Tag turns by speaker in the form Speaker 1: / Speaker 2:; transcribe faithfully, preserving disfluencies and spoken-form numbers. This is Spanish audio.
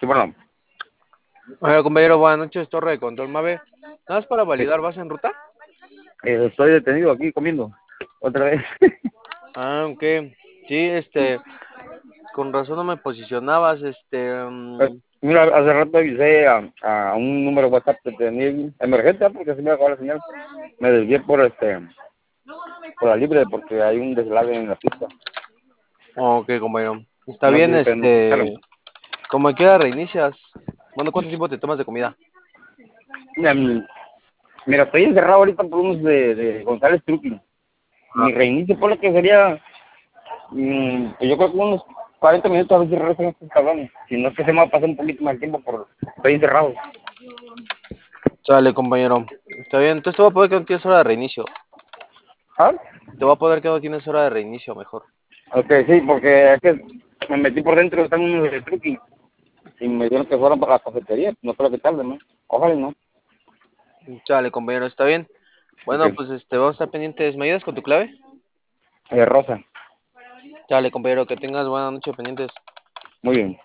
Speaker 1: bueno,
Speaker 2: Hola compañero, buenas noches, Torre de Control Mave. Nada más para
Speaker 1: eh,
Speaker 2: validar, ¿vas en ruta?
Speaker 1: eh, estoy detenido aquí comiendo otra vez.
Speaker 2: Ah, ok. Sí, este, con razón no me posicionabas, este,
Speaker 1: Eh,
Speaker 2: mm,
Speaker 1: Mira, hace rato avisé a, a un número WhatsApp que tenía emergencia porque se me acabó la señal. Me desvié por este por la libre porque hay un deslave en la pista.
Speaker 2: ok, compañero. Está
Speaker 1: No sé
Speaker 2: bien,
Speaker 1: si ustedes me escucharon.
Speaker 2: este, como quiera reinicias. Bueno, ¿cuánto tiempo te tomas de comida?
Speaker 1: Mira, mm, mira, estoy encerrado ahorita por unos de, de González Truqui.
Speaker 2: Ah,
Speaker 1: Mi reinicio por lo que sería, mm, pues yo creo que unos cuarenta minutos a ver si regresan estos cabrones. Si no es que se me va a pasar un poquito más tiempo por estoy encerrado.
Speaker 2: sale, compañero. Está bien, entonces te voy a poder que no tienes hora de reinicio.
Speaker 1: ¿Ah?
Speaker 2: Te voy a poder que no tienes hora de reinicio, mejor.
Speaker 1: Ok, sí, porque es que me metí por dentro, están unos de truqui y me dijeron que fueran para la cafetería. No creo que tarde, ¿no? Ojalá y no.
Speaker 2: Sale, compañero, está bien.
Speaker 1: Ok,
Speaker 2: Bueno, pues este, vamos a estar pendientes. ¿Me ayudas con tu clave?
Speaker 1: eh, Rosa,
Speaker 2: Sale, compañero, que tengas buena noche pendientes.
Speaker 1: muy bien.